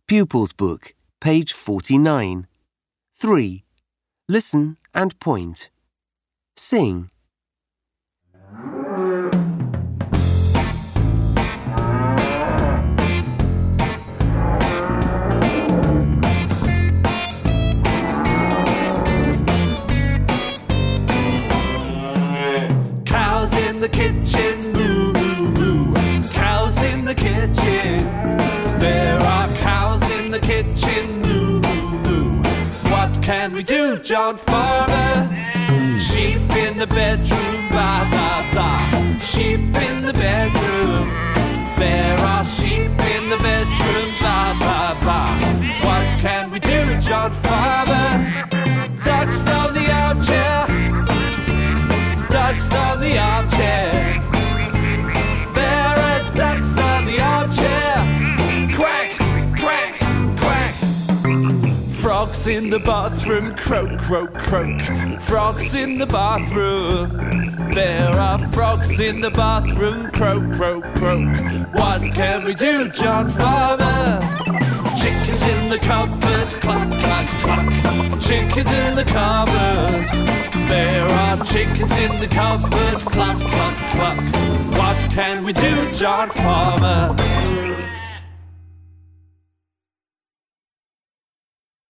Pupils Book, page 49. 3. Listen and point. Sing. Cows in the kitchen, moo, moo, moo. Cows in the kitchen. There are cows in the kitchen, moo, moo, moo. What can we do, John Farmer? Sheep in the bedroom, ba, ba, ba. Sheep in the bedroom. There are sheep in the bedroom, ba, ba, ba. What can we do, John Farmer? Ducks on the armchair. Ducks on the armchair. There are ducks on the armchair. Quack, quack, quack. Frogs in the bathroom, croak, croak, croak. Frogs in the bathroom. There are frogs in the bathroom, croak, croak, croak. What can we do, John Farmer? Chickens in the cupboard, cluck, cluck, cluck. Chickens in the cupboard. There are chickens in the cupboard, cluck, cluck, cluck. What can we do, John Farmer?